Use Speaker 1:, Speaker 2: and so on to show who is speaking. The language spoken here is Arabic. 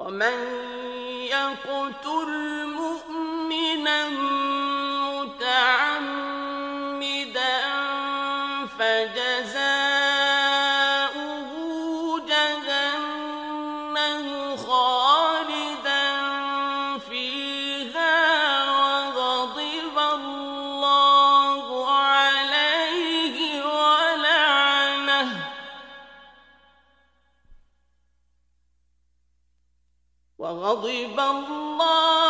Speaker 1: ومن يقتل مؤمنا متعمدا فجزاؤه جهنم خالدا فيها وغضب الله عليه ولعنه